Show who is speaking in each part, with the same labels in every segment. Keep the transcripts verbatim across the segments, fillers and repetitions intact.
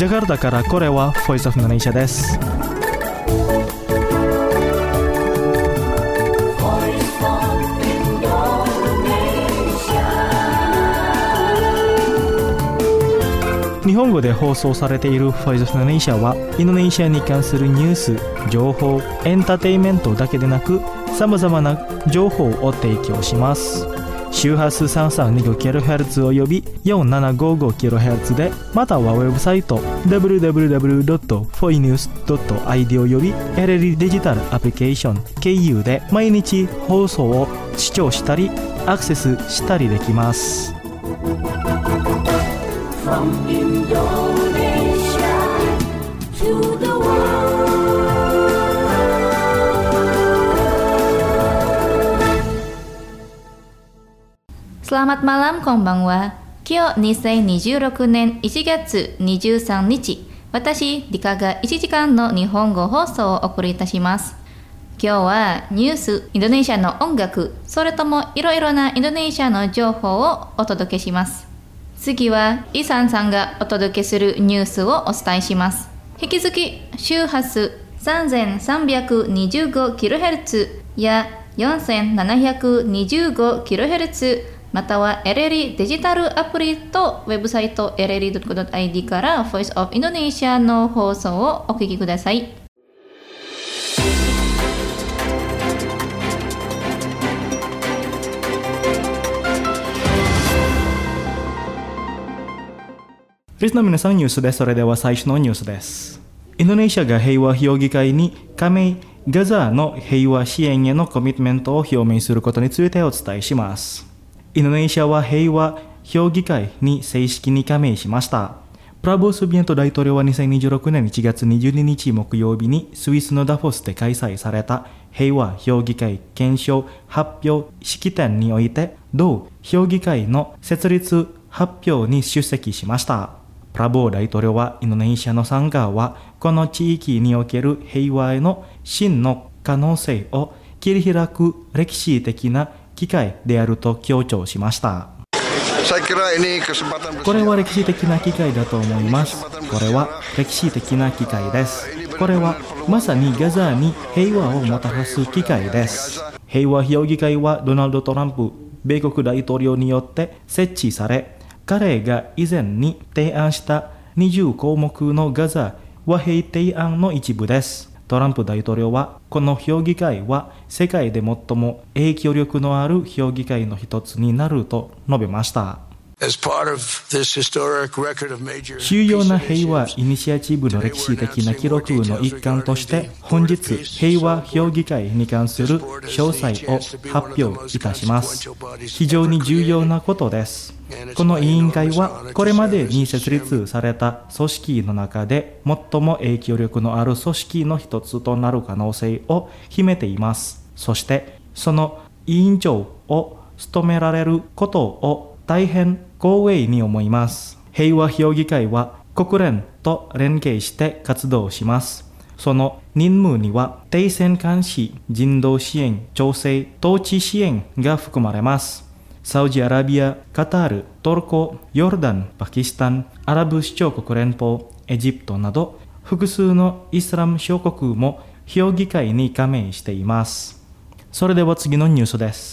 Speaker 1: ジャカルタからこれは Voice of Indonesia です。日本語で放送されている Voice of Indonesia はインドネシアに関するニュース、情報、エンターテインメントだけでなくさまざまな情報を提供します。周波数 さんさんにごキロヘルツ および よんななごごキロヘルツ で、またはウェブサイト ダブリューダブリューダブリュードットフォイニュースドットアイディー および エルエル デジタルアプリケーション経由で毎日放送を視聴したりアクセスしたりできます。From Indonesia to the world.
Speaker 2: Selamat malam, konbanwa. Kyoにせんにじゅうろくねんいちがつにじゅうさんにち、私、リカがいちじかんの日本語放送をお送りいたします。今日はニュース、インドネシアの音楽、それともいろいろなインドネシアの情報をお届けします。次はイサンさんがお届けするニュースをお伝えします。引き続き周波数 さんぜんさんびゃくにじゅうごキロヘルツ や よんせんななひゃくにじゅうごキロヘルツ または エルエル デジタルアプリとウェブサイト エルエルドットコムドットアイディー から Voice of Indonesia の放送をお聞きください。
Speaker 1: リスナーの皆さん、ニュースです。それでは最初のニュースです。インドネシアが平和評議会に加盟、ガザの平和支援へのコミットメントを表明することについてお伝えします。インドネシアは平和評議会に正式に加盟しました。プラボ・スビエント大統領はにせんにじゅうろくねんいちがつにじゅうににち木曜日にスイスのダフォスで開催された平和評議会憲章発表式典において、同評議会の設立発表に出席しました。プラボー大統領はインドネシアの参加はこの地域における平和への真の可能性を切り開く歴史的な機会であると強調しました。これは歴史的な機会だと思います。これは歴史的な機会です。これはまさにガザに平和をもたらす機会です。平和評議会はドナルド・トランプ米国大統領によって設置され、彼が以前に提案したにじゅうこうもくのガザ和平提案の一部です。トランプ大統領はこの評議会は世界で最も影響力のある評議会の一つになると述べました。重要な平和イニシアチブの歴史的な記録の一環として本日平和評議会に関する詳細を発表いたします。非常に重要なことです。この委員会はこれまでに設立された組織の中で最も影響力のある組織の一つとなる可能性を秘めています。そしてその委員長を務められることを大変光栄に思います。平和評議会は国連と連携して活動します。その任務には停戦監視、人道支援、調整、統治支援が含まれます。サウジアラビア、カタール、トルコ、ヨルダン、パキスタン、アラブ首長国連邦、エジプトなど複数のイスラム諸国も評議会に加盟しています。それでは次のニュースです。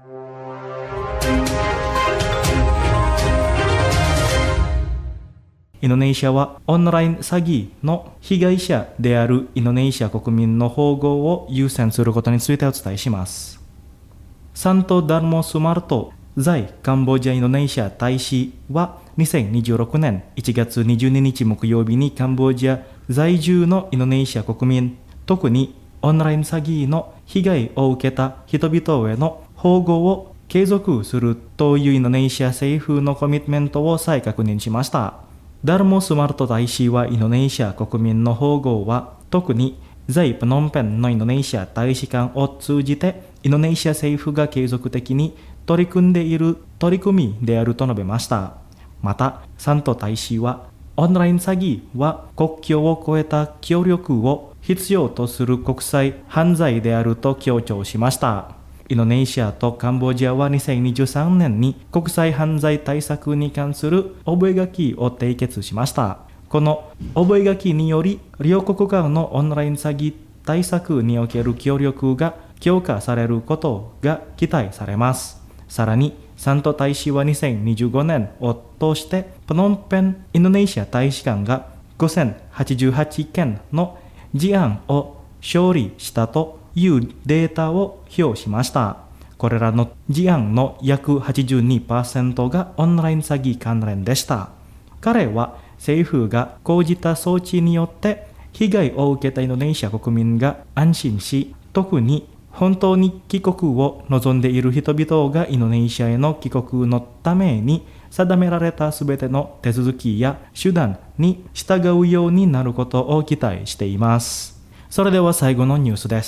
Speaker 1: インドネシアはオンライン詐欺の被害者であるインドネシア国民の保護を優先することについてお伝えします。サント・ダルモ・スマルト在カンボジアインドネシア大使はにせんにじゅうろくねんいちがつにじゅうににち木曜日にカンボジア在住のインドネシア国民、特にオンライン詐欺の被害を受けた人々への保護を継続するというインドネシア政府のコミットメントを再確認しました。ダルモ・スマルト大使はインドネシア国民の保護は特に在プノンペンのインドネシア大使館を通じてインドネシア政府が継続的に取り組んでいる取り組みであると述べました。また、サント大使はオンライン詐欺は国境を越えた協力を必要とする国際犯罪であると強調しました。インドネシアとカンボジアはにせんにじゅうさんねんに国際犯罪対策に関する覚書を締結しました。 この覚書により両国間のオンライン詐欺対策における協力が強化されることが期待されます。さらにサント大使はにせんにじゅうごねんを通してプノンペンインドネシア大使館がごせんはちじゅうはちけんの事案を処理したというデータを表しました。これらの事案の約 はちじゅうにパーセント がオンライン詐欺関連でした。彼は政府が講じた措置によって被害を受けたインドネシア国民が安心し、特に本当に帰国を望んでいる人々がインドネシアへの帰国のために定められたすべての手続きや手段に従うようになることを期待しています。それでは最後のニュースです。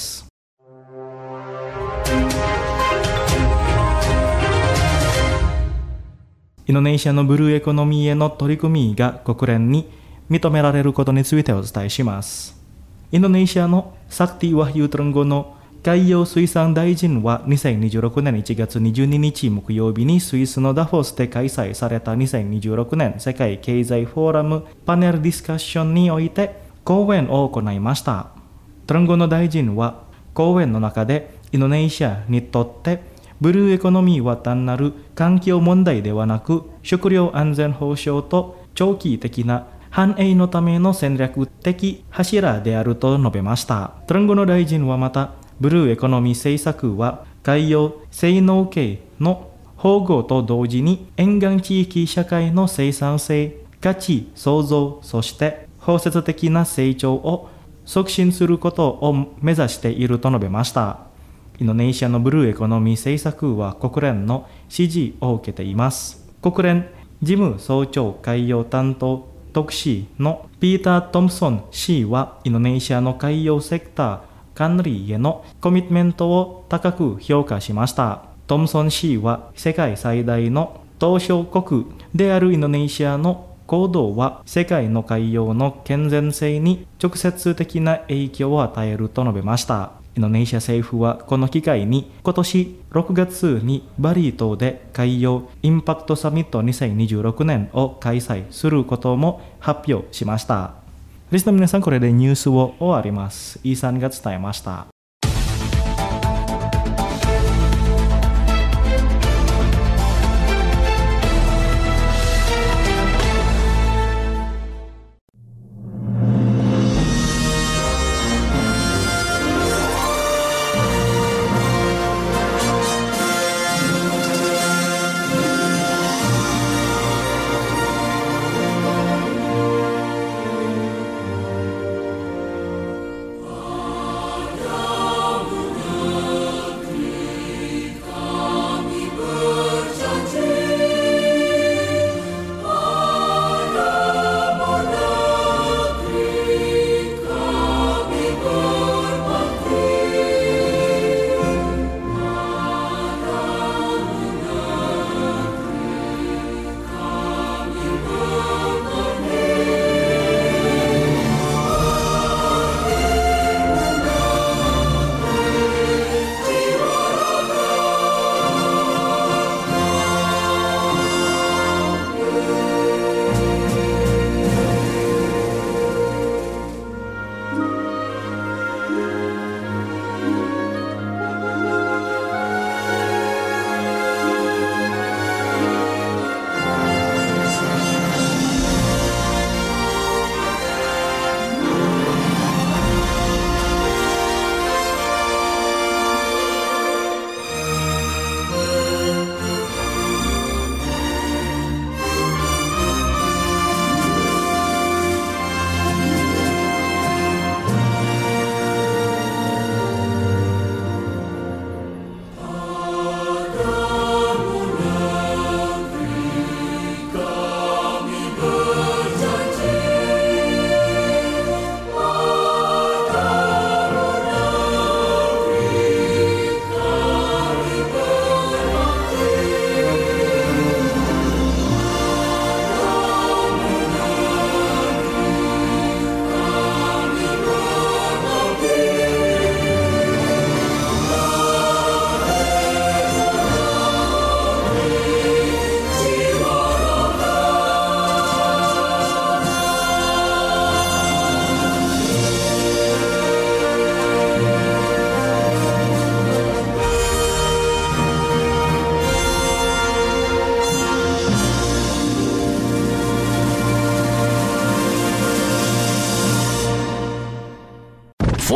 Speaker 1: インドネシアのブルーエコノミーへの取り組みが国連に認められることについてお伝えします。インドネシアのサクティ・ワヒユ・トゥルンゴの海洋水産大臣はにせんにじゅうろくねんいちがつにじゅうににち木曜日にスイスのダフォスで開催されたにせんにじゅうろくねん世界経済フォーラムパネルディスカッションにおいて講演を行いました。トゥルンゴの大臣は講演の中でインドネシアにとってブルーエコノミーは単なる環境問題ではなく食料安全保障と長期的な繁栄のための戦略的柱であると述べました。トゥルンゴの大臣はまたブルーエコノミー政策は海洋性能系の保護と同時に沿岸地域社会の生産性、価値創造、そして包摂的な成長を促進することを目指していると述べました。インドネシアのブルーエコノミー政策は国連の支持を受けています。国連事務総長海洋担当特使のピーター・トムソン氏はインドネシアの海洋セクター管理へのコミットメントを高く評価しました。トムソン氏は世界最大の島嶼国であるインドネシアの行動は世界の海洋の健全性に直接的な影響を与えると述べました。インドネシア政府はこの機会に今年ろくがつにバリ島で海洋インパクトサミットにせんにじゅうろくねんを開催することも発表しました。リスナーの皆さん、これでニュースを終わります。イーさんが伝えました。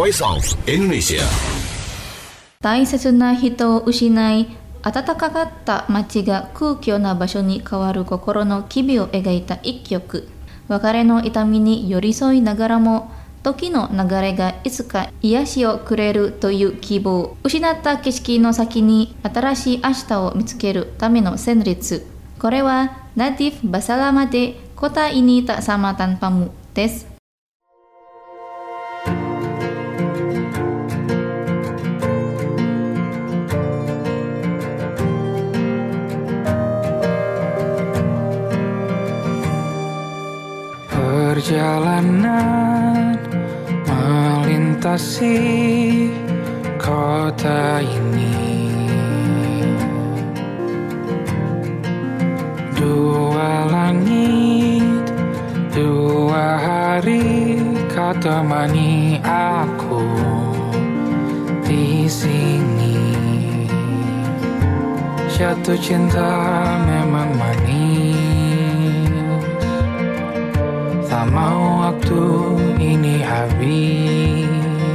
Speaker 3: Voice of Indonesia。
Speaker 2: 大切な人を失い、暖かかった街が空虚な場所に変わる心の機微を描いた一曲。別れの痛みに寄り添いながらも、時の流れがいつか癒しをくれるという希望。失った景色の先に新しい明日を見つけるための旋律。これはNadif BasalamahでKota Ini Tak Sama Tanpamuです。
Speaker 4: Perjalanan melintasi kota ini, dua langit, dua hari kau temani aku di sini. Jatuh cinta memang manis, tak mau waktu ini habis.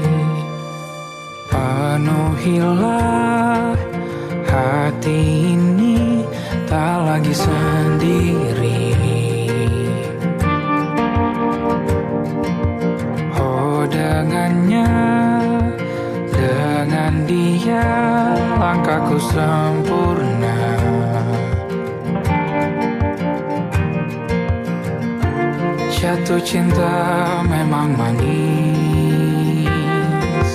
Speaker 4: Penuhilah hati ini, tak lagi sendiri. Oh dengannya, dengan dia langkahku sempurna. Jatuh cinta memang manis,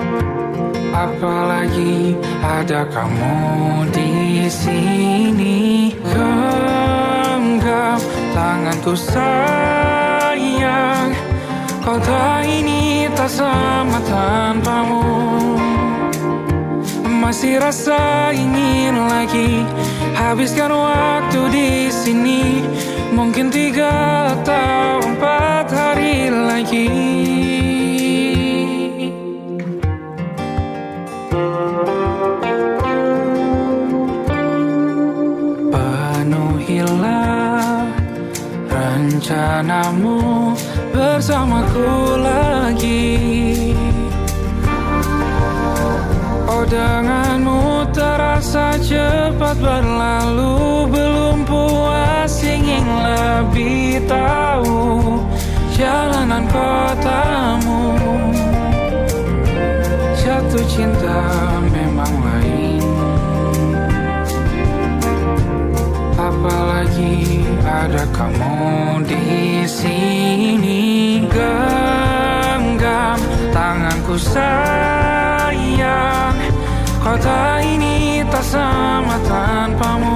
Speaker 4: apalagi ada kamu di sini. Genggam tanganku sayang, kota ini tak sama tanpamu. Masih rasa ingin lagi habiskan waktu di sini. Mungkin tiga atau empat hari lagi. Penuhilah rencanamu bersamaku lagi. Oh denganmu terasa cepat berlalu, belum puas ingin lebih tahu jalanan kotamu. Jatuh cinta memang lain, apalagi ada kamu di sini. Genggam tanganku sayang, kota ini tak sama tanpamu.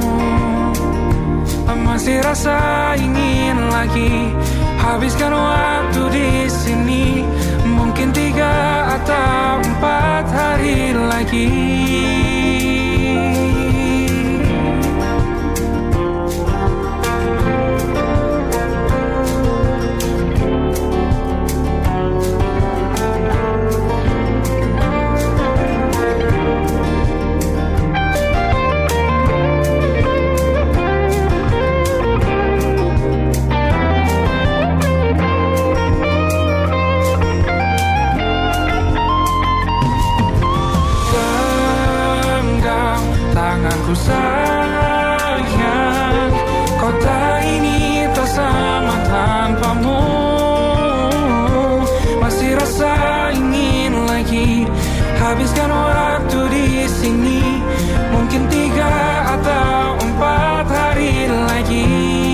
Speaker 4: Masih rasa ingin lagi habiskan waktu di sini. Mungkin tiga atau empat hari lagi. Tanganku sayang, kota ini tak sama tanpamu. Masih rasa ingin lagi habiskan waktu di sini. Mungkin tiga atau empat hari lagi.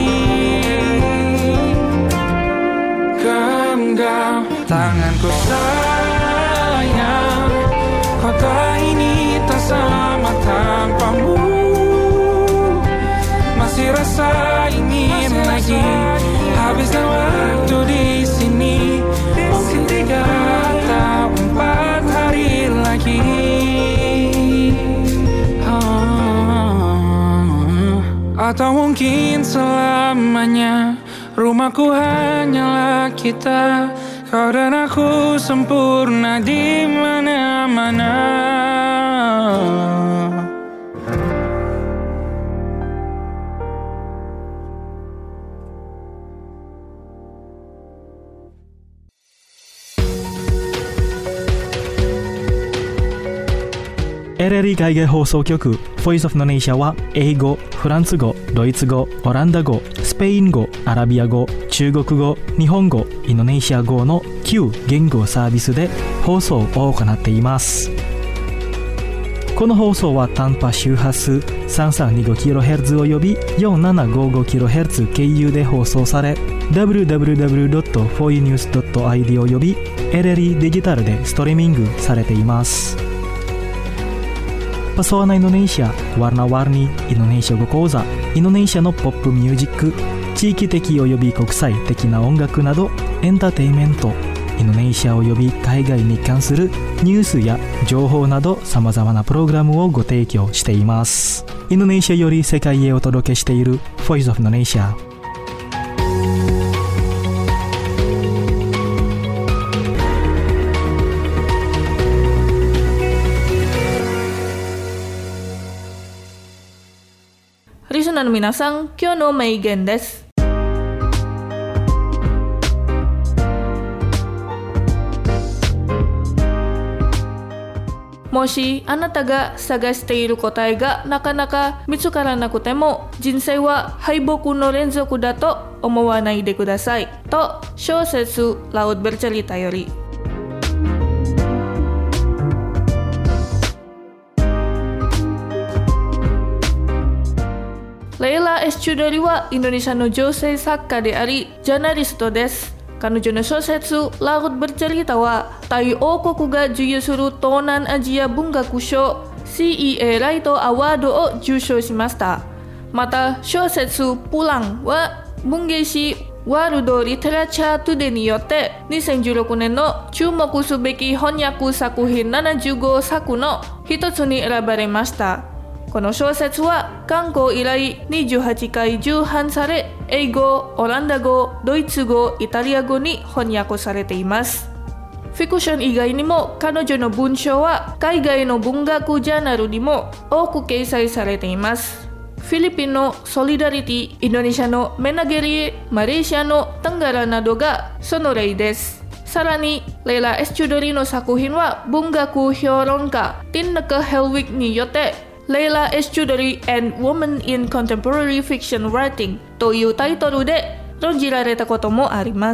Speaker 4: Genggam tanganku sayang, kota ini tak sama tanpamu. Masih rasa ingin lagi habiskan waktu di sini. Mungkin tiga atau empat hari lagi. Oh. Atau mungkin selamanya rumahku hanyalah kita. Kau dan aku sempurna di mana-mana.
Speaker 1: エルエルイー 海外放送局 Voice of Indonesia は英語、フランス語、ドイツ語、オランダ語、スペイン語、アラビア語、中国語、日本語、インドネシア語のきゅう言語サービスで放送を行っています。この放送は短波周波数 さんさんにごキロヘルツ および よんななごごキロヘルツ 経由で放送され ダブリューダブリューダブリュードットフォーユーニュースドットアイディー および エルエルイー デジタルでストリーミングされています。Pesona Indonesia, Warna-warni Indonesia語講座、インドネシアのポップミュージック、地域的および国際的な音楽などエンターテインメント、インドネシアおよび海外に関するニュースや情報などさまざまなプログラムをご提供しています。インドネシアより世界へお届けしている Voice of Indonesia。
Speaker 2: リスナーの皆さん、今日の名言です。もしあなたが探している答えがなかなか見つからなくても、人生は敗北の連続だと思わないでくださいと小説Laut Berceritaより。レイラ・エスチュドリはインドネシアの女性作家でありジャーナリストです。彼女の小説Laut Berceritaはタイ王国が授与する東南アジア文学賞 シーイーエー ライトアワードを受賞しました。また小説Pulangは文芸誌ワールドリテラチャートゥデイによってにせんじゅうろくねんの注目すべき翻訳作品ななじゅうごさくの一つに選ばれました。この小説は刊行以来にじゅうはちかい重版され、英語、オランダ語、ドイツ語、イタリア語に翻訳されています。フィクション以外にも彼女の文章は海外の文学ジャーナルにも多く掲載されています。フィリピンのソリダリティ、インドネシアのメナゲリエ、マレーシアのタンガラなどがその例です。さらにレイラ・エスチュドリの作品は文学評論家ティンナカ・ヘルウィックによってLeila Eschuderi and Women in Contemporary Fiction Writing というタイトルで論じられたこともあります。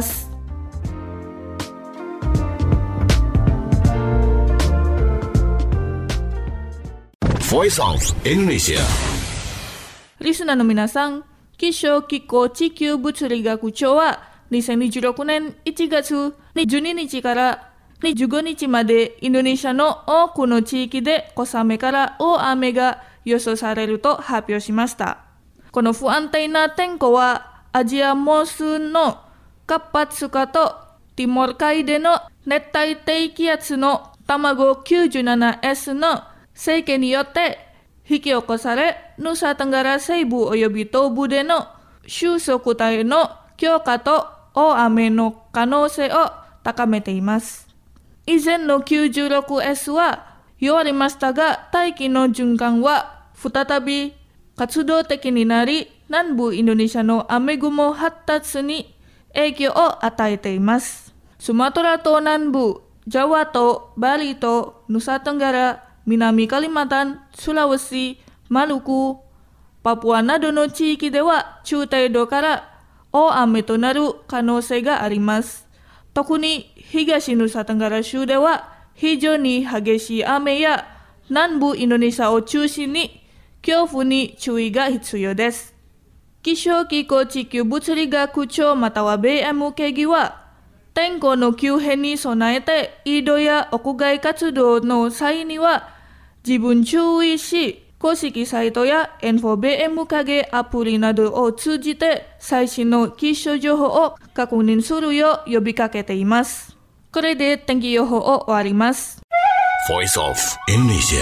Speaker 3: Voice of Indonesia。
Speaker 2: リスナーの皆さん、気象気候地球物理学庁はにせんにじゅうろくねんいちがつじゅうににちからにじゅうごにちまでインドネシアの多くの地域で小雨から大雨が予想されると発表しました。この不安定な天候はアジアモンスーンの活発化とティモール海での熱帯低気圧の卵 きゅうじゅうななエス の成形によって引き起こされ、ヌサテンガラ西部および東部での収束帯の強化と大雨の可能性を高めています。以前の きゅうじゅうろくエス は弱りましたが、大気の循環は再び活動的になり、南部インドネシアの雨雲発達に影響を与えています。スマトラ島南部、ジャワ島、バリ島、ヌサテンガラ、南カリマタン、スラワシ、マルク、パプアなどの地域では中程度から大雨となる可能性があります。特に東ヌサテンガラ州では非常に激しい雨や南部インドネシアを中心に強風に注意が必要です。気象気候地球物理学庁または米エム会議は天候の急変に備えて移動や屋外活動の際には自分注意し、公式サイトや エヌフォービーエム 影アプリなどを通じて最新の気象情報を確認するよう呼びかけています。これで天気予報を終わります。
Speaker 3: Voice of Indonesia。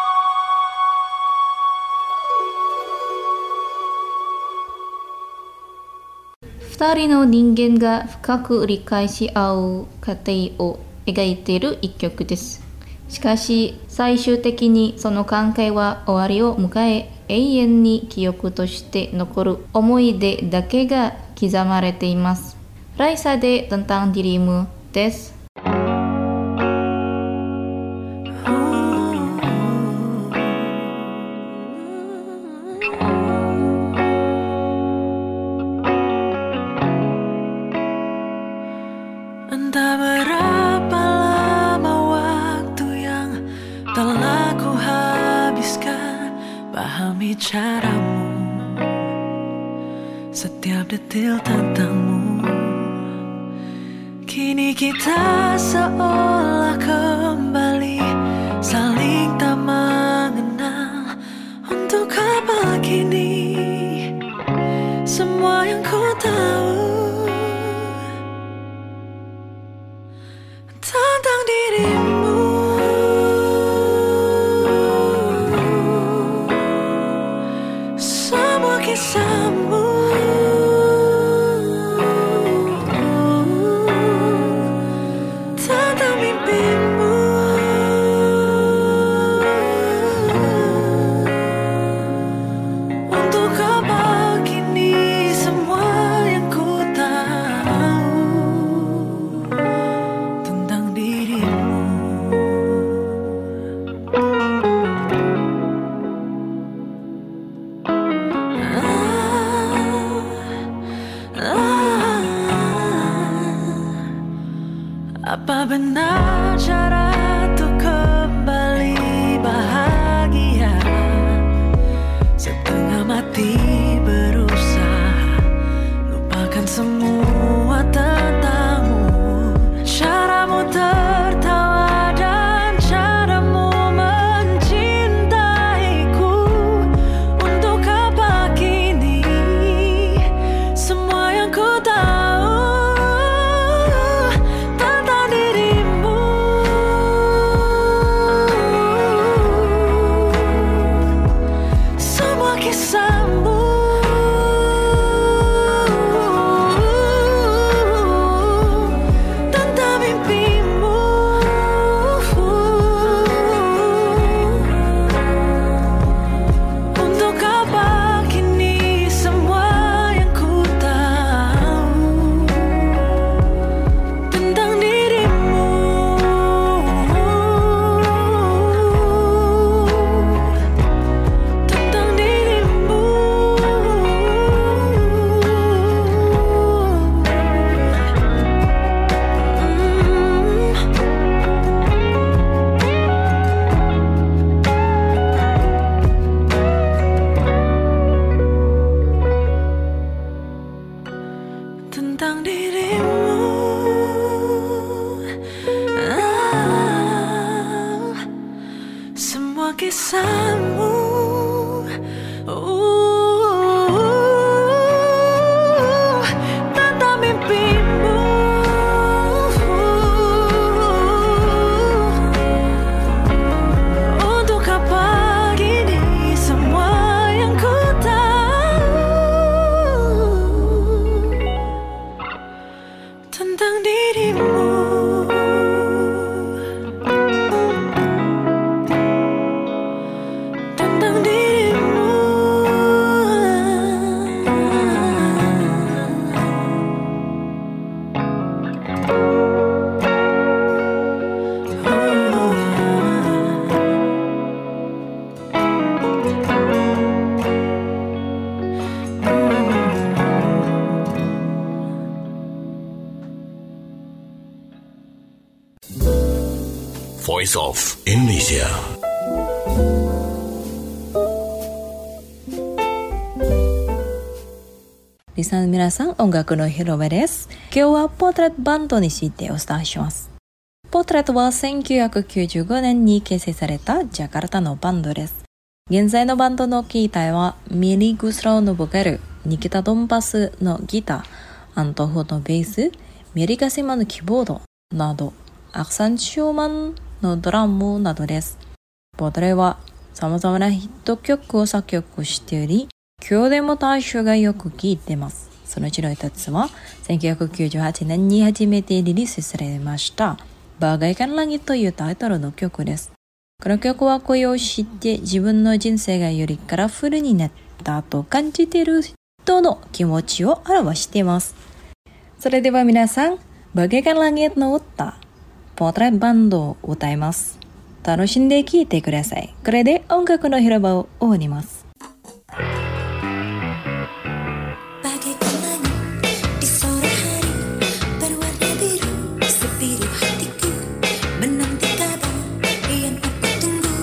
Speaker 2: 二人の人間が深く理解し合う過程を描いている一曲です。しかし最終的にその関係は終わりを迎え、永遠に記憶として残る思い出だけが刻まれています。Raisa de Tentang Dirimuです。
Speaker 5: telah ku habiskan pahami caramu, setiap detil tentangmu. Kini kita seolah kembali saling tak mengenal. Untuk apa kini semua yang ku tahu tentang dirimu? Semua kisahmu, tentang mimpimu. Untuk apa kini semua yang ku tahu tentang dirimu? Apa benar cara untuk kembali bahagia? Setengah mati berusaha lupakan semua tentangmu. Caramu tertawa dan caramu mencintaiku. Untuk apa kini semua yang ku tahu tentang dirimu? Semua kisahmu, tentang mimpimu. Untuk apa kini semua yang ku tahu tentang dirimu? Tentang dirimu. Tentang dirimu. Ah, semua kisahmu, uh, tentang mimpimu. Untuk apa kini semua yang ku tahu tentang dirimu? Tentang dirimu.
Speaker 3: Voice of Indonesia.
Speaker 6: Listener の皆さん、音楽の広場です。今日はポートレートバンドについてお伝えします。ポートレートはせんきゅうひゃくきゅうじゅうごねんに結成されたジャカルタのバンドです。現在のバンドのキータイはミリ・グスラオのボーカル、ニキタ・ドンバスのギター、アントフのベース、メリカ・シマのキーボードなど、アクサン・シューマンのドラムなどです。ポートレートは様々なヒット曲を作曲しており、今日でも大衆がよく聴いてます。そのうちの一つはせんきゅうひゃくきゅうじゅうはちねんに初めてリリースされましたbagaikan langitというタイトルの曲です。この曲は恋を知って自分の人生がよりカラフルになったと感じている人の気持ちを表しています。それでは皆さん、bagaikan langitの歌、ポートレートバンドを歌います。楽しんで聴いてください。これで音楽の広場を終わります。
Speaker 7: Menanti kabar yang aku tunggu.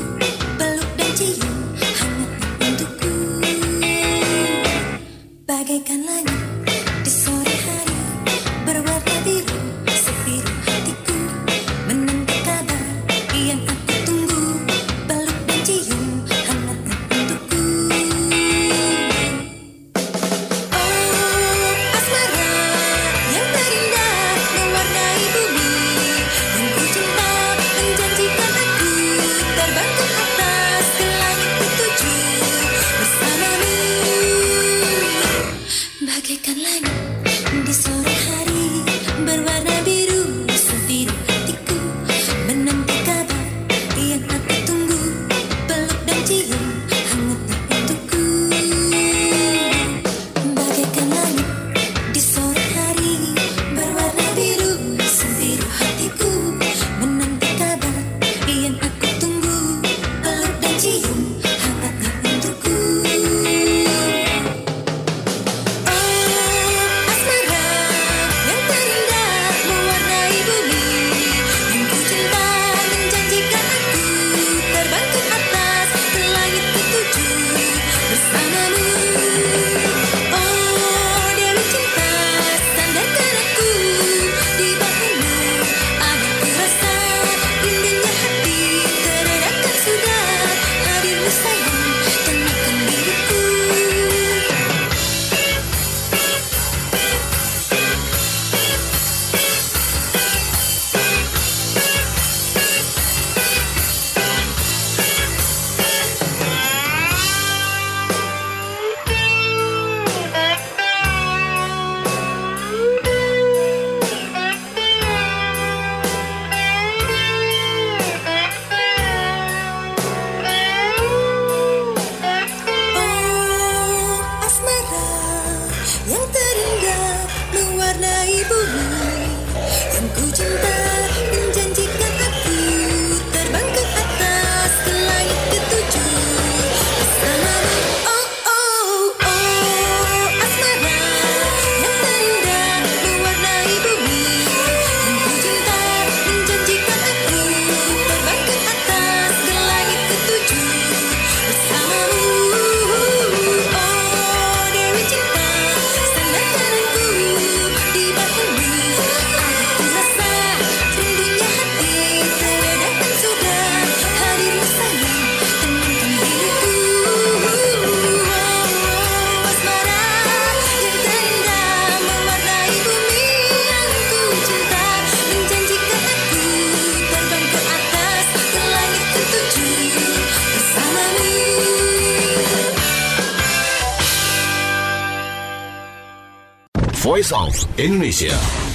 Speaker 3: Voice of Indonesia.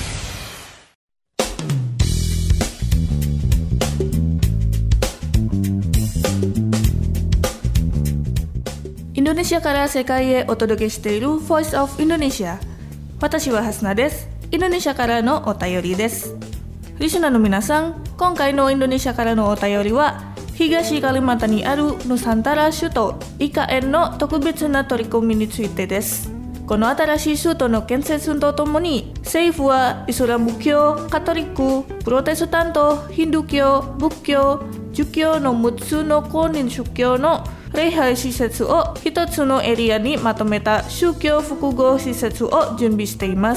Speaker 7: Indonesia から世界へお届けしている Voice of Indonesia。 私はハスナです。インドネシアからのお便りです。リスナーの皆さん、今回のインドネシアからのお便りは東カリマンタンにあるヌサンタラ首都イカエンの特別な取り組みについてです。この新しい首都の建設とともに、政府はイスラム教、カトリック、プロテスタント、ヒンドゥー教、仏教、儒教のむっつの公認宗教の礼拝施設を一つのエリアにまとめた宗教複合施設を準備しています。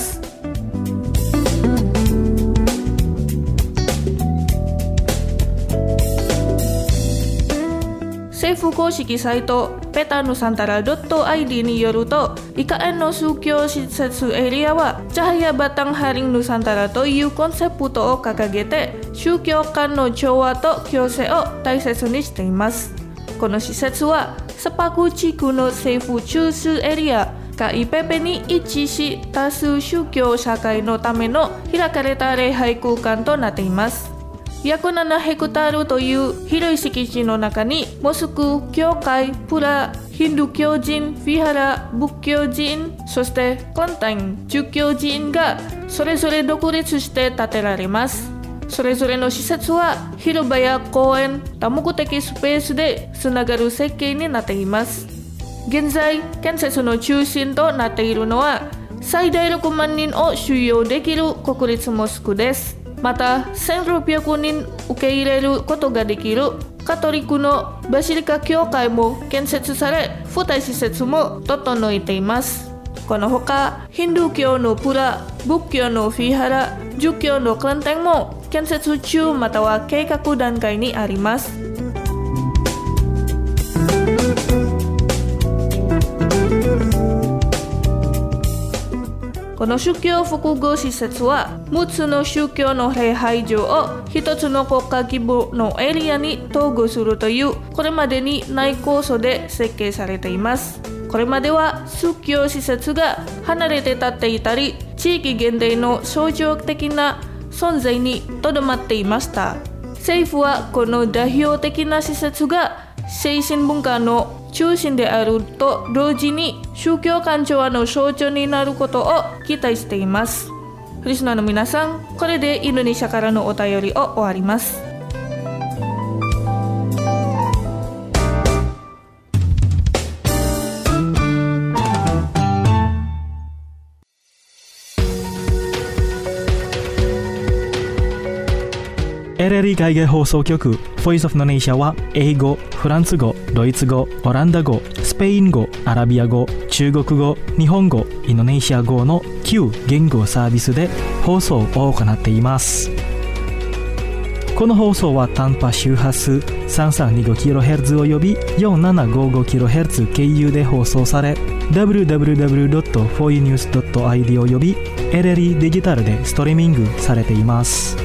Speaker 7: 政府公式サイトペタヌサンタラ .id によると、イカエンの宗教施設エリアはチャハヤバタンハリンヌサンタラというコンセプトを掲げて、宗教間の調和と共生を大切にしています。この施設はサパク地区の政府中枢エリアカイペペに位置し、多数宗教社会のための開かれた礼拝空間となっています。約ななヘクタールという広い敷地の中にモスク、教会、プラ、ヒンドゥー教人、ヴィハラ、仏教人、そしてクランタイン、儒教人がそれぞれ独立して建てられます。それぞれの施設は広場や公園、多目的スペースでつながる設計になっています。現在、建設の中心となっているのは最大ろくまんにんを収容できる国立モスクです。またせんろっぴゃくにん受け入れることができるカトリックのバシリカ教会も建設され、付帯施設も整えています。このほかヒンドゥー教のプラ、仏教のヴィハラ、儒教のクランタインも建設中または計画段階にあります。この宗教複合施設はむっつの宗教の礼拝場を一つの国家規模のエリアに統合するというこれまでにない構想で設計されています。これまでは宗教施設が離れて立っていたり、地域限定の象徴的な存在にとどまっていました。政府はこの代表的な施設が精神文化の中心であると同時に宗教間調和の象徴になることを期待しています。リスナーの皆さん、これでインドネシアからのお便りを終わります。
Speaker 1: エルエルイー 海外放送局 Voice of Indonesia は英語、フランス語、ドイツ語、オランダ語、スペイン語、アラビア語、中国語、日本語、インドネシア語のきゅう言語サービスで放送を行っています。この放送は短波周波数 さんさんにごキロヘルツ および よんななごごキロヘルツ 経由で放送され、ダブリューダブリューダブリュードットフォーユーニュースドットアイディー および エルエルイー デジタルでストリーミングされています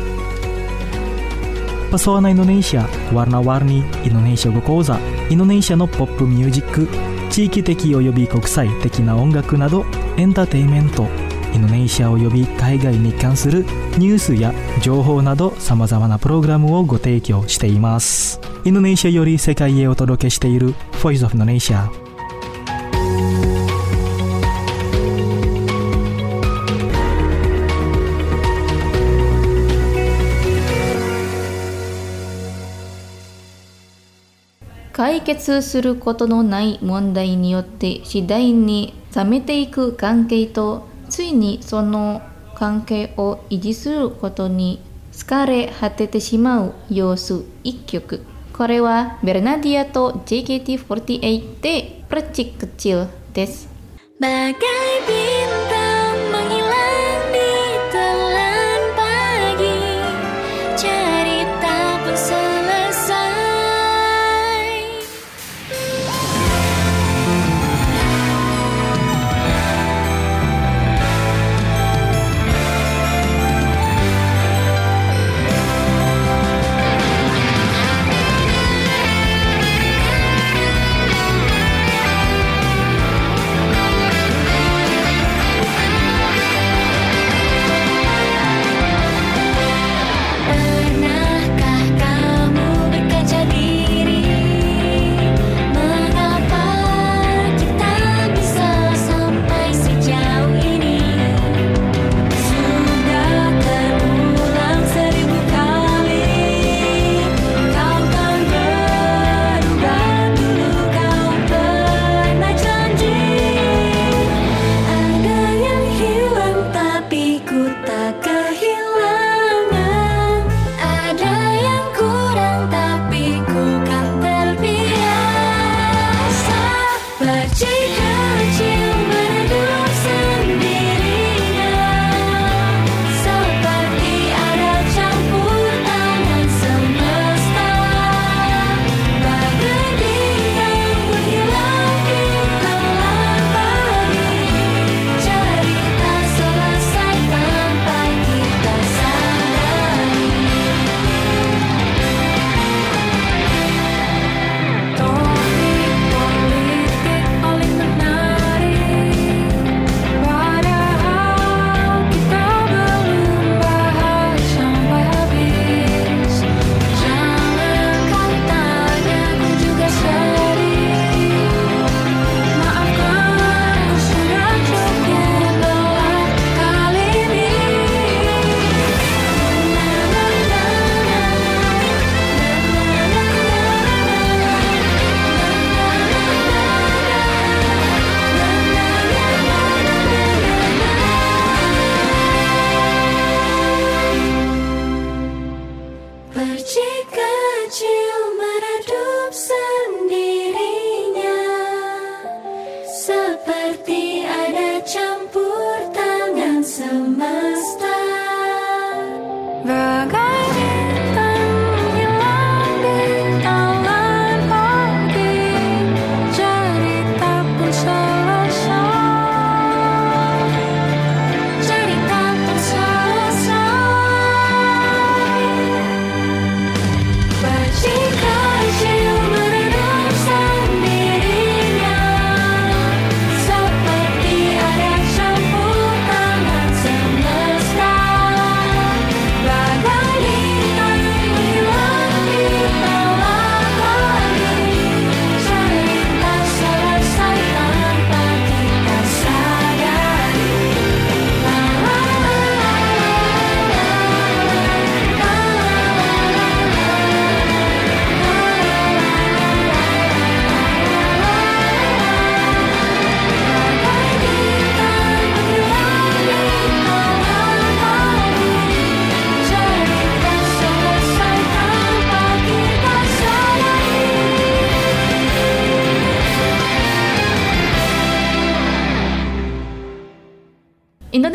Speaker 1: 。Pesona Indonesia, warna-warni Indonesia語講座、インドネシアのポップミュージック、地域的および国際的な音楽などエンターテインメント、インドネシアおよび海外に関するニュースや情報などさまざまなプログラムをご提供しています。インドネシアより世界へお届けしている Voice of Indonesia。
Speaker 2: 解決することのない問題によって次第に冷めていく関係と、ついにその関係を維持することに疲れ果ててしまう様子一曲。これはベルナディアと ジェイケーティーフォーティーエイト でPercik Kecilです。
Speaker 5: Bagai bintang menghilang di telan pagi, cerita pun selesai.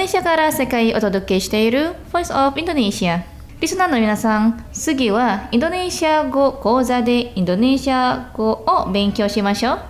Speaker 2: ネシアから世界をお届けしている Voice of Indonesia。リスナーの皆さん、次はインドネシア語講座でインドネシア語を勉強しましょう。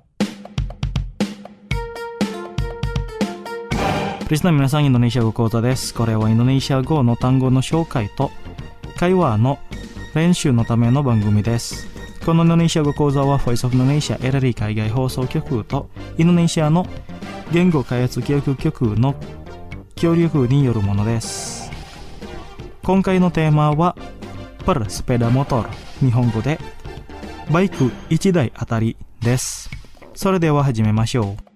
Speaker 1: リスナーの皆さん、インドネシア語講座です。これはインドネシア語の単語の紹介と会話の練習のための番組です。このインドネシア語講座は Voice of Indonesia エルエルイー海外放送局とインドネシアの言語開発教育局の協力によるものです。今回のテーマは per sepeda motor、 日本語でバイクいちだいあたりです。それでは始めましょう。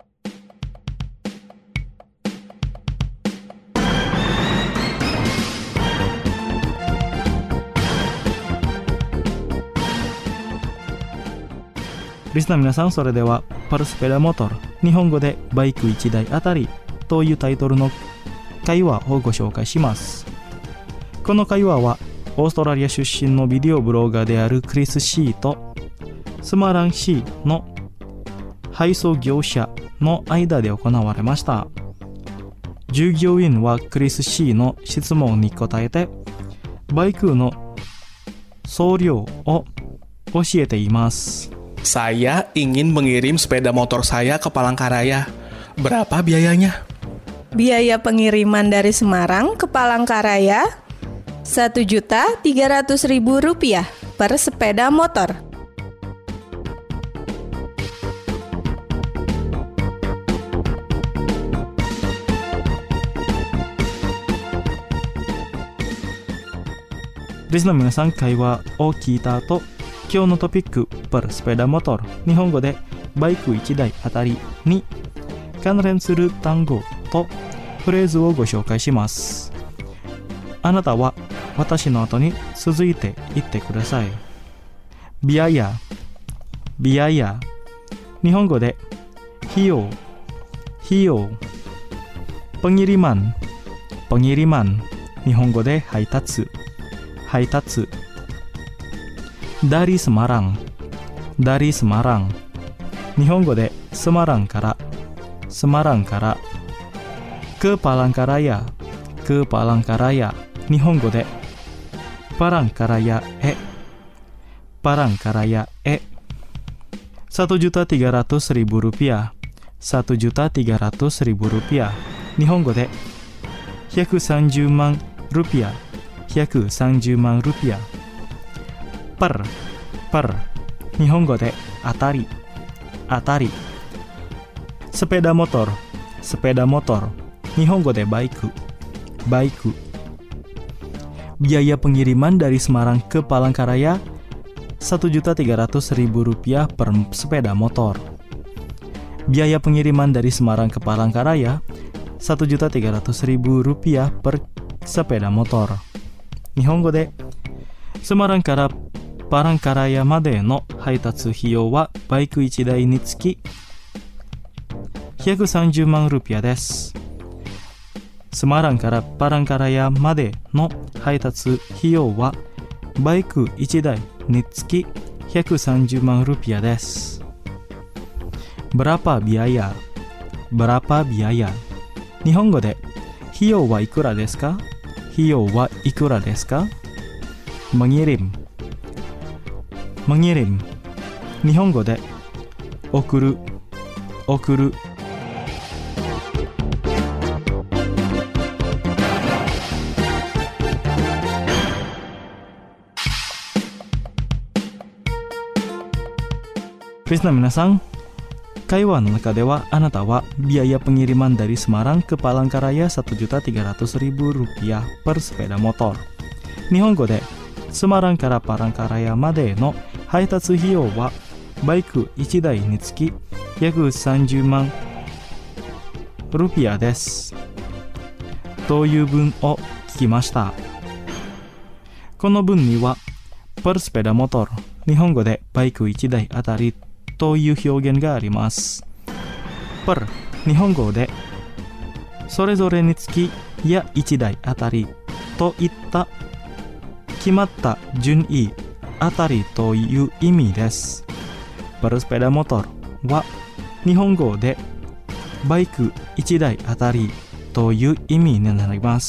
Speaker 1: リスナーの皆さん、それでは per sepeda motor、 日本語でバイクいちだいあたりというタイトルの会話をご紹介します。この会話はオーストラリア出身のビデオブロガーであるクリス・シーとスマラン市の配送業者の間で行われました。従業員はクリス・シーの質問に答えてバイクの送料を教えています。
Speaker 8: Saya ingin mengirim sepeda motor saya ke Palangkaraya. Berapa biayanya?
Speaker 9: Biaya pengiriman dari Semarang ke Palangkaraya satu juta tiga ratus ribu rupiah per sepeda motor.
Speaker 1: Listener の皆さん、会話を聞いた後、今日のトピック per sepeda motor、 日本語でバイクいちだいあたりに関連する単語とフレーズをご紹介します。あなたは私の後に続いて言ってください。ビアヤ、ビアヤ、日本語で費用、費用。pengiriman、pengiriman、日本語で配達、配達。dari Semarang、dari Semarang、日本語でスマランから、スマランから。ke Palangkaraya、ke Palangkaraya、日本語でパランカラヤへ、パランカラヤへ。satu juta tiga ratus ribu rupiah、satu juta tiga ratus ribu rupiah、日本語でひゃくさんじゅうまんルピア、ひゃくさんじゅうまんルピア。per、per、日本語であたり、あたり。sepeda motor、sepeda motor、日本語でバイク、バイク。Biaya pengiriman dari Semarang ke Palangkaraya satu juta tiga ratus ribu rupiah per sepeda motor. Biaya pengiriman dari Semarang ke Palangkaraya satu juta tiga ratus ribu rupiah per sepeda motor. 日本語でスマランからパランカラヤまでの配達費用はバイクいちだいにつきひゃくさんじゅうまんルピアです。スマランからパランカラヤまでの配達費用はバイクいちだいにつきひゃくさんじゅうまんルピアです。Berapa biaya、Berapa biaya、日本語で費用はいくらですか、費用はいくらですか。mengirim、mengirim、日本語で送る、送る。リスナーの皆さん、会話の中ではあなたはbiaya pengiriman dari Semarang ke Palangkaraya satu juta tiga ratus ribu rupiah per sepeda motor。日本語でスマランからパランカラヤまでの配達費用はバイクいちだいにつきひゃくさんじゅうまんルピアです。という文を聞きました。この文には per sepeda motor、日本語でバイクいちだいあたりという表現があります。per、日本語でそれぞれにつきやいちだいあたりといった決まった順位あたりという意味です。per sepeda motor は日本語でバイクいちだいあたりという意味になります。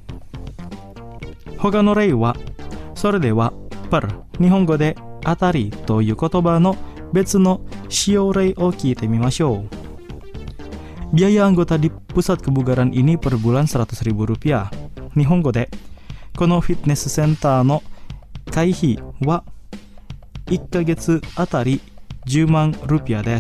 Speaker 1: 他の例は、それではper日本語で当たりという言葉の別の使用例を聞いてみましょう。Biaya anggota di pusat kebugaran ini per bulan seratus ribu rupiah。日本語でこのフィットネスセンターの会費はいっかげつあたりじゅうまんルピアです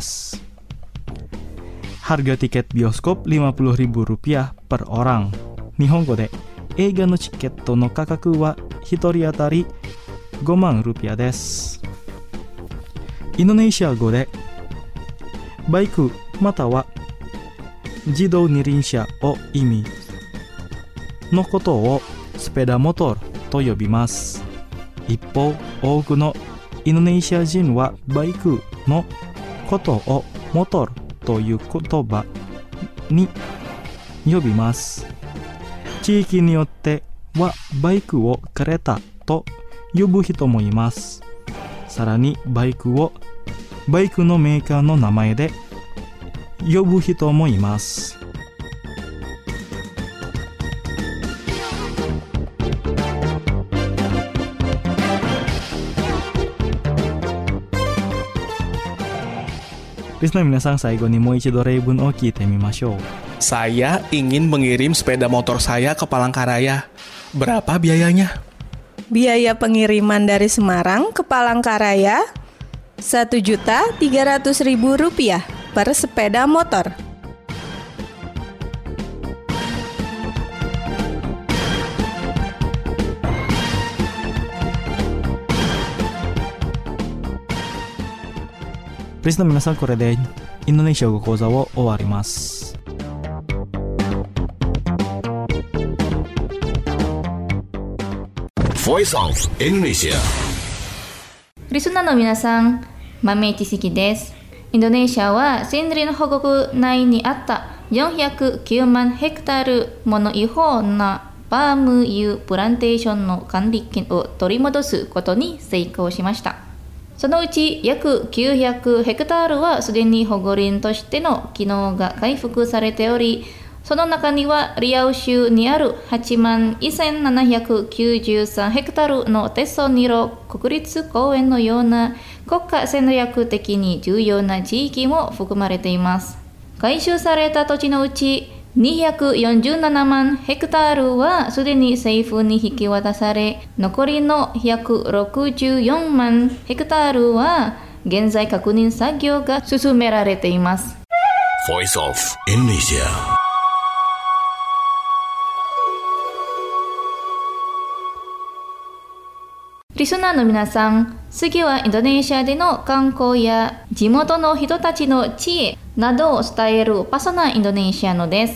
Speaker 1: 。Harga tiket bioskop lima puluh ribu rupiah per orang。日本語で映画のチケットの価格はひとり当たりごまんルピアです。インドネシア語でバイクまたは自動二輪車を意味のことをスペダモトルと呼びます。一方、多くのインドネシア人はバイクのことをモトルという言葉に呼びます。地域によってはバイクをカレタと呼ぶ人もいます。さらにバイクをバイクのメーカーの名前で呼ぶ人もいます。リスナーの皆さん、最後にもう一度例文を聞いてみましょう。
Speaker 8: Saya ingin mengirim sepeda motor saya ke Palangkaraya. Berapa biayanya?
Speaker 9: Biaya pengiriman dari Semarang ke Palangkaraya satu juta tiga ratus ribu rupiah per sepeda motor.
Speaker 1: Listener 皆さん、これでインドネシア語講座を終わります。
Speaker 3: Voice of Indonesia。
Speaker 2: リスナーの皆さん、豆知識です。インドネシアは森林保護区内にあったよんひゃくきゅうまんヘクタールもの違法なパーム油プランテーションの管理権を取り戻すことに成功しました。そのうち約きゅうひゃくヘクタールはすでに保護林としての機能が回復されており、その中にはリアウ州にあるはちまんせんななひゃくきゅうじゅうさんヘクタールのテッソニロ国立公園のような国家戦略的に重要な地域も含まれています。回収された土地のうちにひゃくよんじゅうななまんヘクタールはすでに政府に引き渡され、残りのひゃくろくじゅうよんまんヘクタールは現在確認作業が進められています。
Speaker 3: Voice of Indonesia。
Speaker 2: リスナーの皆さん、次はインドネシアでの観光や地元の人たちの知恵などを伝えるパソナインドネシアのです。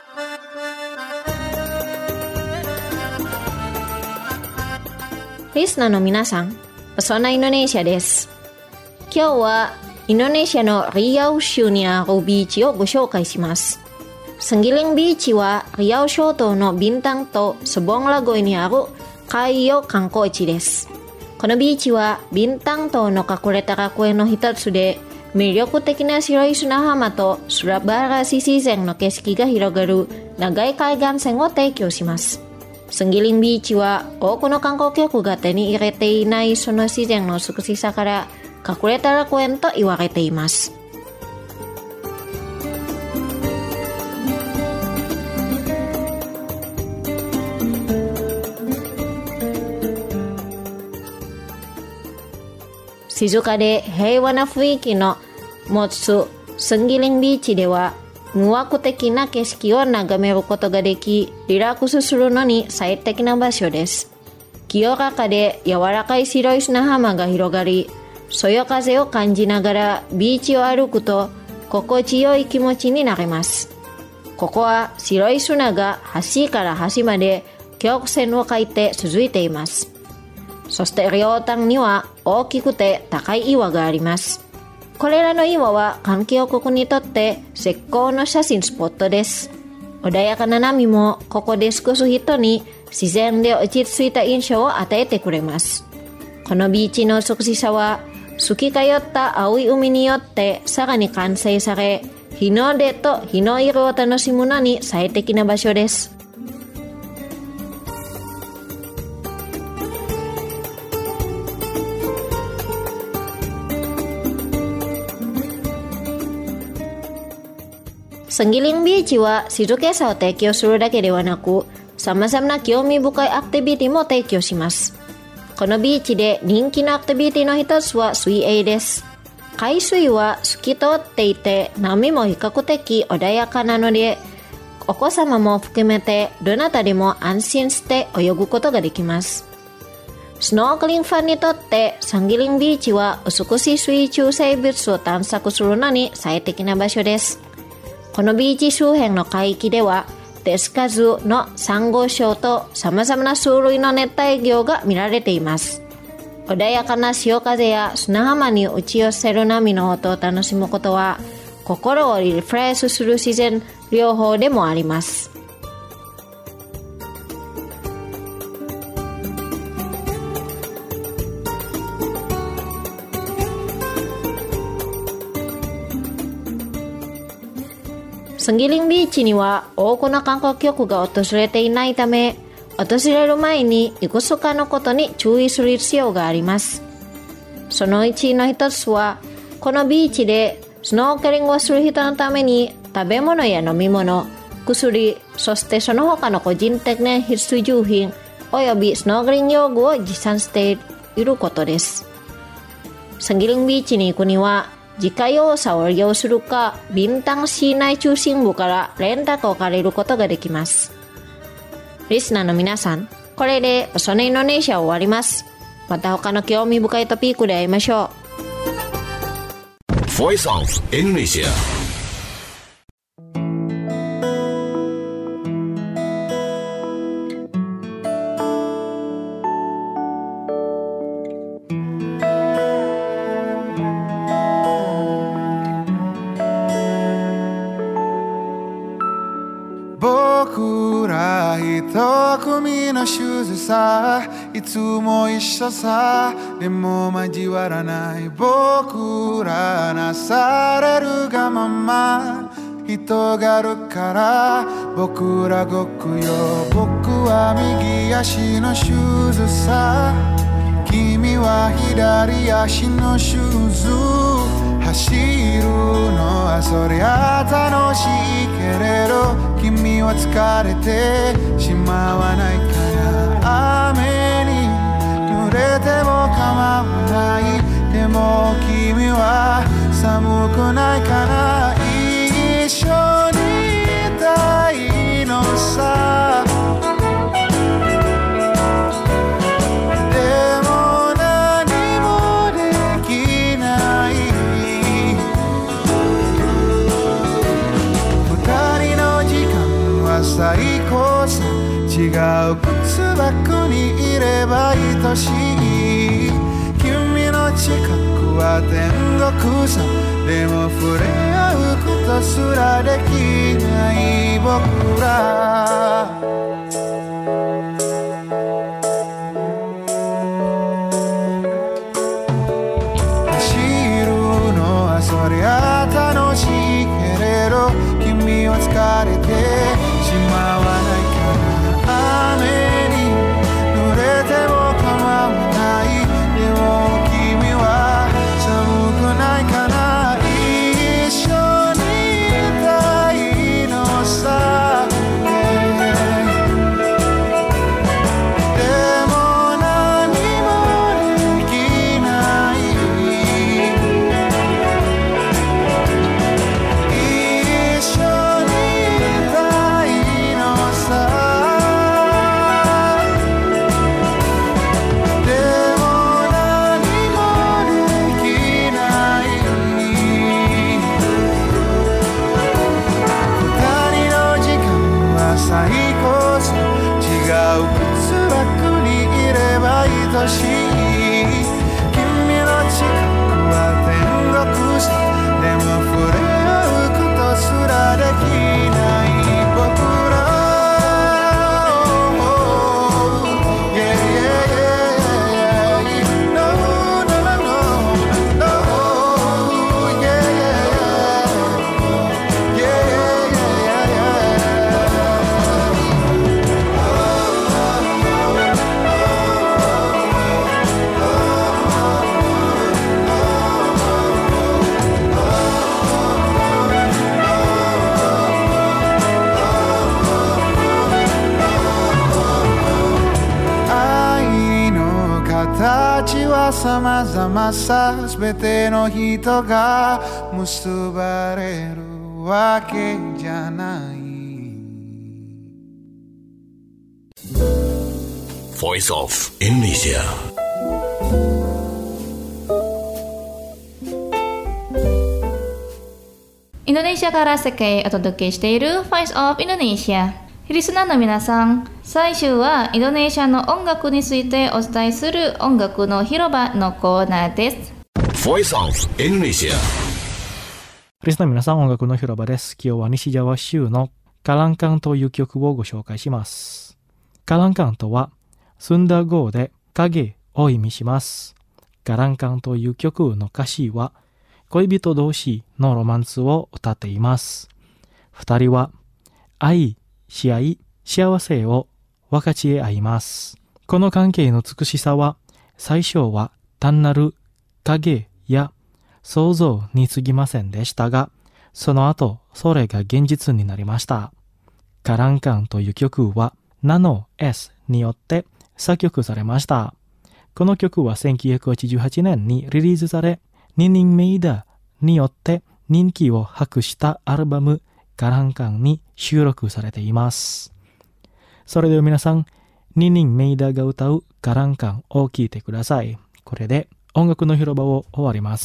Speaker 10: リスナーの皆さん、パソナインドネシアです。今日はインドネシアのリアウ州にあるビーチをご紹介します。サンギリンビーチはリアウ諸島のビンタンとスボンラゴイにある海洋観光地です。このビーチはビンタン島の隠れた楽園の一つで、魅力的な白い砂浜と素晴らしい自然の景色が広がる長い海岸線を提供します。サンギリンビーチは多くの観光客が手に入れていないその自然の美しさから隠れた楽園と言われています。静かで平和な雰囲気の持つサンギリンビーチでは無惑的な景色を眺めることができ、リラックスするのに最適な場所です。清らかで柔らかい白い砂浜が広がり、そよ風を感じながらビーチを歩くと心地よい気持ちになれます。ここは白い砂が端から端まで曲線を描いて続いています。そして両端には大きくて高い岩があります。これらの岩は環境国にとって絶好の写真スポットです。穏やかな波もここで過ごす人に自然で落ち着いた印象を与えてくれます。このビーチの美しさは透き通った青い海によってさらに完成され、 日の出と日の色を楽しむのに最適な場所です。サンギリンビーチは静けさを提供するだけではなく、様々な興味深いアクティビティも提供します。このビーチで人気のアクティビティの一つは水泳です。海水は透き通っていて、波も比較的穏やかなので、お子様も含めてどなたでも安心して泳ぐことができます。スノークリングファンにとってサンギリンビーチは美しい水中生物を探索するのに最適な場所です。このビーチ周辺の海域では手つかずのサンゴ礁と様々な種類の熱帯魚が見られています。穏やかな潮風や砂浜に打ち寄せる波の音を楽しむことは心をリフレッシュする自然療法でもあります。サンギリンビーチには多くの観光客が訪れていないため、訪れる前にいくつかのことに注意する必要があります。そのうちの一つは、このビーチでスノーケリングをする人のために食べ物や飲み物、薬、そしてその他の個人的な必需需品およびスノーケリング用具を持参していることです。サンギリンビーチに行くには、自家用車を利用するか、ビンタン市内中心部からレンタカーを借りることができます。リスナーの皆さん、これでそのインドネシアを終わります。また他の興味深いトピックで会いましょ
Speaker 3: う。Voice of Indonesia。
Speaker 11: 組のシューズさ、いつも一緒さ、でも交わらない僕らなされるがまま、人があるから僕ら動くよ。僕は右足のシューズさ、君は左足のシューズ。走るのはそりゃ楽しいけれど、君は疲れてしまわないかな。雨に濡れても構わない。でも君は寒くないかな。一緒にいたいのさ。最高さ、違う靴箱にいれば愛しい。君の近くは天国さ。でも触れ合うことすらできない僕ら。走るのはそりゃ楽しいけれど、君は疲れてしまわないから。雨に濡れても構わない。でも君は寒くないかな。一緒にいたいのさ、でも何もできない。一緒にいたいのさ。 まざまさ全ての人が結ばれるわけじゃない。
Speaker 3: Voice of Indonesia.
Speaker 2: Indonesia から世界へお届けしている Voice of Indonesia。リスナーの皆さん、最終はインドネシアの音楽についてお伝えする音楽の広場のコーナーです。
Speaker 3: Voice of Indonesia。
Speaker 1: リスナーの皆さん、音楽の広場です。今日は西ジャワ州のカランカンという曲をご紹介します。カランカンとはスンダー語で影を意味します。カランカンという曲の歌詞は恋人同士のロマンスを歌っています。二人は愛し合い幸せを分かち合います。この関係の美しさは最初は単なる影や想像に過ぎませんでしたが、その後それが現実になりました。カランカンという曲はナノ S によって作曲されました。この曲はせんきゅうひゃくはちじゅうはちねんにリリースされ、ニニンメイダによって人気を博したアルバムカランカンに収録されています。それでは皆さん、ニニンメイダが歌うカランカンを聴いてください。これで音楽の広場を終わります。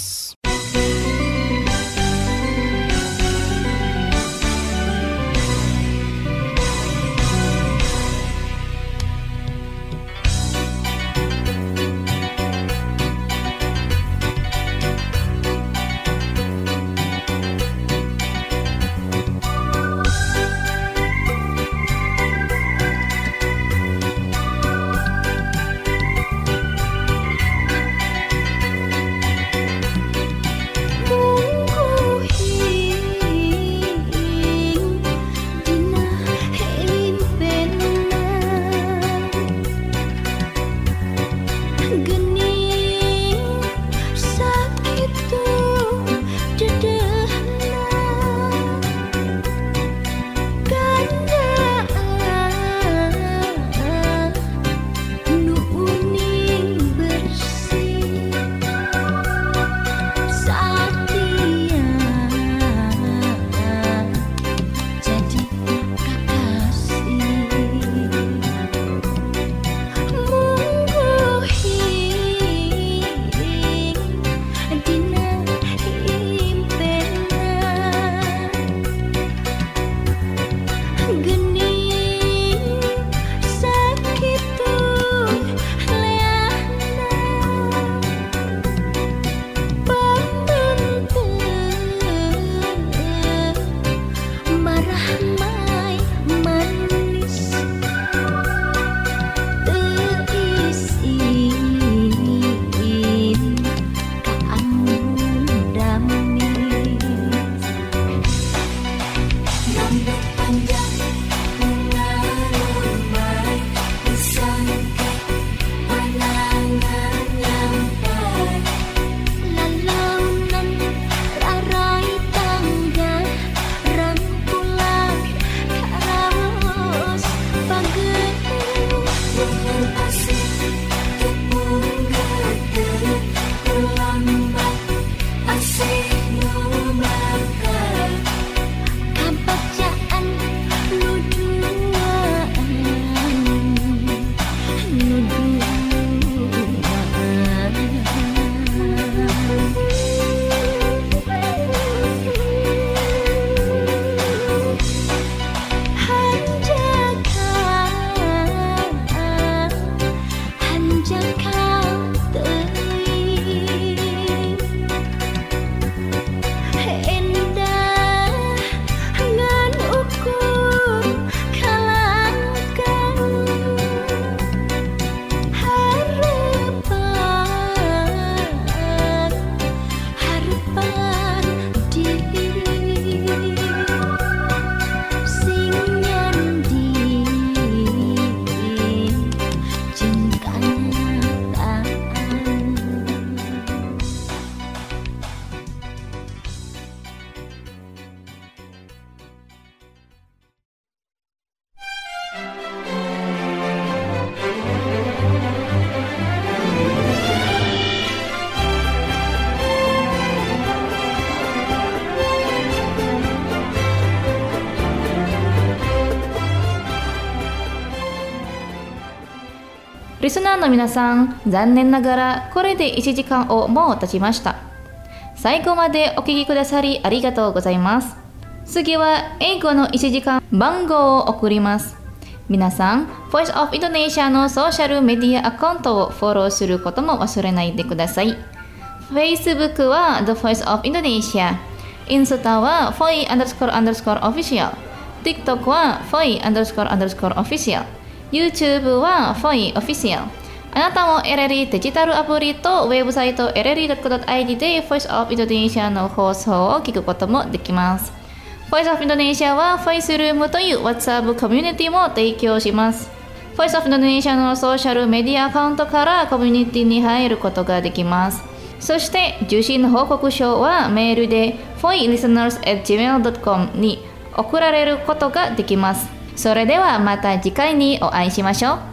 Speaker 2: リスナーの皆さん、残念ながらこれでいちじかんをもう経ちました。最後までお聞きくださりありがとうございます。次は英語のいちじかん番号を送ります。皆さん、Voice of Indonesia のソーシャルメディアアカウントをフォローすることも忘れないでください。Facebook は The Voice of Indonesia、インスタは フォイ underscore underscore official、TikTok は フォイ underscore underscore official、YouTube は フォイ official。あなたもエレリデジタルアプリとウェブサイト エレリドットコムドットアイディー で Voice of Indonesia の放送を聞くこともできます。Voice of Indonesia は Voice Room という WhatsApp コミュニティも提供します。Voice of Indonesia のソーシャルメディアアカウントからコミュニティに入ることができます。そして受信報告書はメールで フォイ リスナーズ アット ジーメール ドットコム に送られることができます。それではまた次回にお会いしましょう。